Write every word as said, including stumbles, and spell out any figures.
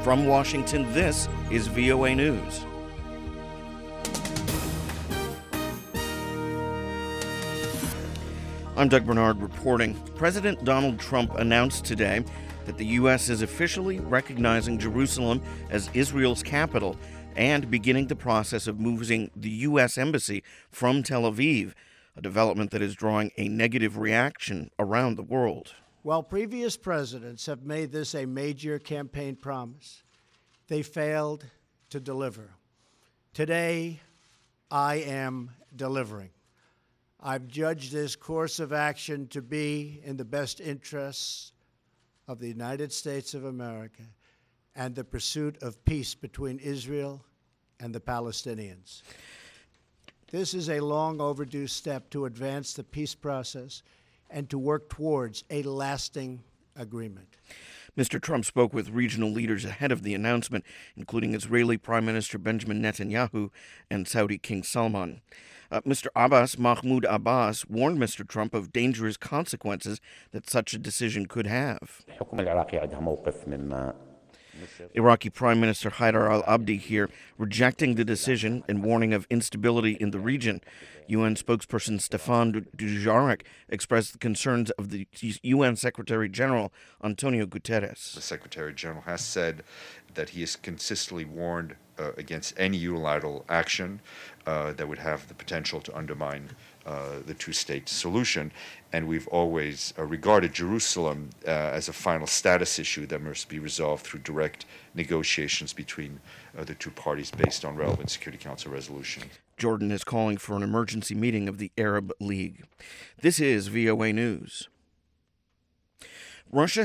From Washington, this is V O A News. I'm Doug Bernard reporting. President Donald Trump announced today that the U S is officially recognizing Jerusalem as Israel's capital and beginning the process of moving the U S Embassy from Tel Aviv, a development that is drawing a negative reaction around the world. While previous presidents have made this a major campaign promise, they failed to deliver. Today, I am delivering. I've judged this course of action to be in the best interests of the United States of America and the pursuit of peace between Israel and the Palestinians. This is a long overdue step to advance the peace process and to work towards a lasting agreement. Mister Trump spoke with regional leaders ahead of the announcement, including Israeli Prime Minister Benjamin Netanyahu and Saudi King Salman. Uh, Mister Abbas, Mahmoud Abbas, warned Mister Trump of dangerous consequences that such a decision could have. Iraqi Prime Minister Haider al-Abadi here, rejecting the decision and warning of instability in the region. U N spokesperson Stefan Dujarric expressed the concerns of the U N Secretary General Antonio Guterres. The Secretary General has said that he has consistently warned uh, against any unilateral action uh, that would have the potential to undermine uh, the two-state solution. And we've always uh, regarded Jerusalem uh, as a final status issue that must be resolved through direct negotiations between uh, the two parties based on relevant Security Council resolutions. Jordan is calling for an emergency meeting of the Arab League. This is V O A News. Russia